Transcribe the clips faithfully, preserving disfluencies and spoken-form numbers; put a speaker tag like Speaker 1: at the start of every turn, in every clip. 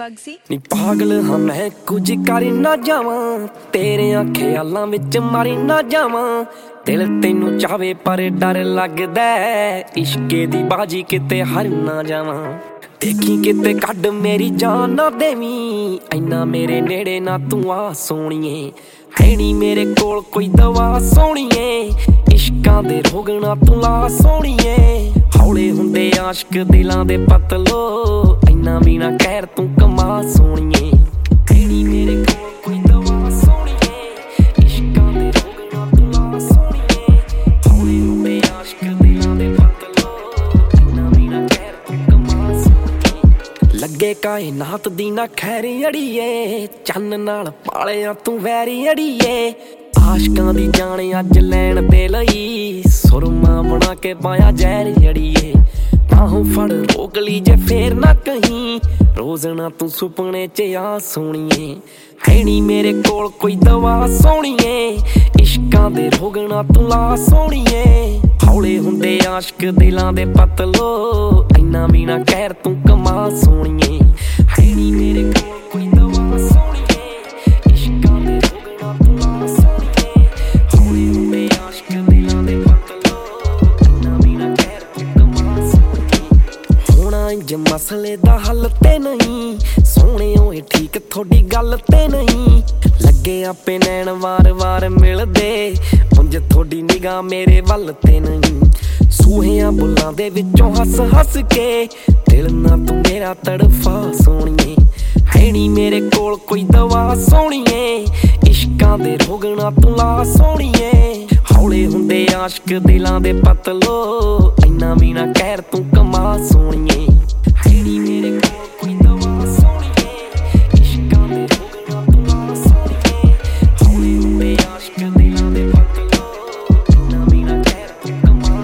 Speaker 1: Bugsy
Speaker 2: ਨੀ ਪਾਗਲ ਹਾਂ ਮੈਂ ਕੁਝ ਕਰ ਨਾ ਜਾਵਾਂ, ਤੇਰਿਆਂ ਖਿਆਲਾਂ ਵਿੱਚ ਮਰ ਨਾ ਜਾਵਾਂ। ਦਿਲ ਤੈਨੂੰ ਚਾਵੇ ਪਰ ਡਰ ਲੱਗਦਾ, ਇਸ਼ਕੇ ਦੀ ਬਾਜੀ ਕਿਤੇ ਹਾਰ ਨਾ ਜਾਵਾਂ। ਦੇਖੀ ਕਿਤੇ ਕੱਢ ਮੇਰੀ ਜਾਨ ਨਾ ਦੇਵੀਂ, ਇੰਨਾ ਮੇਰੇ ਨੇੜੇ ਨਾ ਤੂੰ ਆ ਸੋਹਣੀਏ। ਹੈ ਨੀ ਮੇਰੇ ਕੋਲ ਕੋਈ ਦਵਾ ਸੋਹਣੀਏ, ਇਸ਼ਕਾਂ ਦੇ ਰੋਗ ਨਾ ਤੂੰ ਲਾ ਸੋਹਣੀਏ। ਹੌਲੇ ਹੁੰਦੇ ਆਸ਼ਕ ਦਿਲਾਂ ਦੇ ਪਤਲੋ, ਇੰਨਾ ਵੀ ਨਾ ਕਹਿਰ ਤੂੰ ਕਮਾ ਸੋਹਣੀਏ। ਹੈ ਨੀ ਮੇਰੇ ਕੋਲ ਕੋਈ ਦਵਾ ਸੋਹਣੀਏ, ਇਸ਼ਕਾਂ ਦੇ ਰੋਗ ਨਾ ਤੂੰ ਲਾ ਸੋਹਣੀਏ। ਹੌਲੇ ਹੁੰਦੇ ਆਸ਼ਕ ਦਿਲਾਂ ਦੇ ਪਤਲੋ, ਇੰਨਾ ਵੀ ਨਾ ਕਹਿਰ ਤੂੰ ਕਮਾ ਸੋਹਣੀਏ। ਲੱਗੇ ਕਾਇਨਾਤ ਦੀ ਨਾ ਖੈਰ ਅੜੀਏ, ਚੰਨ ਨਾਲ ਪਾਲਿਆ ਤੂੰ ਵੈਰੀ ਅੜੀਏ। ਆਸ਼ਕਾਂ ਦੀ ਜਾਣ ਅੱਜ ਲੈਣ ਦੇ ਲਈ, ਸੁਰਮਾ ਬਣਾ ਕੇ ਪਾਇਆ ਜ਼ਹਿਰ ਅੜੀਏ। ਬਾਹੋਂ ਫੜ ਰੋਕ ਲਈ ਜੇ ਫੇਰ ਨਾ ਕਹੀਂ, ਰੋਜ਼ ਨਾ ਤੂੰ ਸੁਪਨੇ ਚ ਆ ਸੋਹਣੀਏ। ਹੈ ਨੀ ਮੇਰੇ ਕੋਲ ਕੋਈ ਦਵਾ ਸੋਹਣੀਏ, ਇਸ਼ਕਾਂ ਦੇ ਰੋਗ ਨਾ ਤੂੰ ਲਾ ਸੋਹਣੀਏ। ਹੌਲੇ ਹੁੰਦੇ ਆਸ਼ਕ ਦਿਲਾਂ ਦੇ ਪਤਲੋ, ਇੰਨਾ ਵੀ ਨਾ ਕਹਿਰ ਤੂੰ ਕਮਾ ਸੋਹਣੀਏ। ਹੈ ਨੀ ਮੇਰੇ ਕੋਲ ਕੋਈ ਦਵਾ ਸੋਹਣੀਏ, ਇਸ਼ਕਾਂ ਦੇ ਰੋਗ ਨਾ ਤੂੰ ਲਾ ਸੋਹਣੀਏ। ਹੌਲੇ ਹੁੰਦੇ ਆਸ਼ਕ ਦਿਲਾਂ ਦੇ ਪਤਲੋ, ਇੰਨਾ ਵੀ ਨਾ ਕਹਿਰ ਤੂੰ ਕਮਾ ਸੋਹਣੀਏ। ਹੋਣਾ ਇੰਜ ਮਸਲੇ ਦਾ ਹੱਲ ਤੇ ਨਹੀਂ, ਸੋਹਣੇ ਓਏ ਠੀਕ ਥੋਡੀ ਗੱਲ ਤੇ ਨਹੀਂ। ਲੱਗੇ ਆਪੇ ਨੈਣ ਵਾਰ ਵਾਰ ਮਿਲਦੇ, ਉਂਝ ਥੋਡੀ ਨਿਗਾਹ ਮੇਰੇ ਵੱਲ ਤੇ ਨਹੀਂ। ਸੂਹਿਆਂ ਬੁੱਲਾਂ ਦੇ ਵਿੱਚੋਂ ਹੱਸ ਹੱਸ ਕੇ, ਦਿਲ ਨਾ ਤੂੰ ਮੇਰਾ ਤੜਫਾ ਸੋਹਣੀਏ। ਹੈ ਨੀ ਮੇਰੇ ਕੋਲ ਕੋਈ ਦਵਾ ਸੋਹਣੀਏ, ਇਸ਼ਕਾਂ ਦੇ ਰੋਗ ਨਾ ਤੂੰ ਲਾ ਸੋਹਣੀਏ। ਹੌਲੇ ਹੁੰਦੇ ਆਸ਼ਕ ਦਿਲਾਂ ਦੇ ਪਤਲੋ, ਇੰਨਾ ਵੀ ਨਾ ਕਹਿਰ ਤੂੰ ਕਮਾ ਸੋਹਣੀਏ। ਹੈ ਨੀ ਮੇਰੇ ਕੋਲ ਕੋਈ ਦਵਾ ਸੋਹਣੀਏ, ਇਸ਼ਕਾਂ ਦੇ ਰੋਗ ਨਾ ਤੂੰ ਲਾ ਸੋਹਣੀਏ। ਹੌਲੇ ਹੁੰਦੇ ਆਸ਼ਕ ਦਿਲਾਂ ਦੇ ਪਤਲੋ, ਇੰਨਾ ਵੀ ਨਾ ਕਹਿਰ ਤੂੰ ਕਮਾ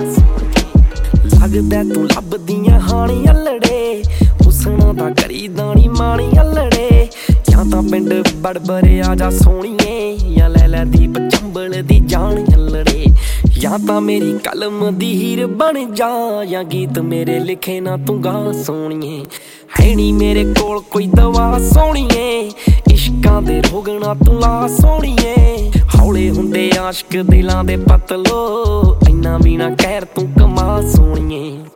Speaker 2: ਸੋਹਣੀਏ। ਲੱਗਦਾ ਤੂੰ ਲੱਭਦੀਆਂ ਹਾਣੀ ਅਲੜੇ, ਹੁਸਨਾਂ ਦਾ ਕਰੀ ਦਾਣੀ ਮਾਣੀ ਅਲੜੇ। ਜਾਂ ਤਾਂ ਪਿੰਡ ਬੜਬਰੇ ਆ ਜਾ ਸੋਹਣੀਏ, ਜਾਂ ਲੈ ਲੈ ਦੀਪ ਚੰਬਲ ਦੀ ਜਾਣ ਅਲੜੇ। ਜਾਂ ਤਾਂ ਮੇਰੀ ਕਲਮ ਦੀ ਹੀਰ ਬਣ ਜਾ, ਜਾਂ ਗੀਤ ਮੇਰੇ ਲਿਖੇ ਨਾ ਤੂੰ ਗਾ ਸੋਹਣੀਏ। ਹੈ ਨੀ ਮੇਰੇ ਕੋਲ ਕੋਈ ਦਵਾ ਸੋਹਣੀਏ, ਇਸ਼ਕਾਂ ਦੇ ਰੋਗ ਨਾ ਤੂੰ ਲਾ ਸੋਹਣੀਏ। ਹੌਲੇ ਹੁੰਦੇ ਆਸ਼ਕ ਦਿਲਾਂ ਦੇ ਪਤਲੋ, ਇੰਨਾ ਵੀ ਨਾ ਕਹਿਰ ਤੂੰ ਕਮਾ ਸੋਹਣੀਏ।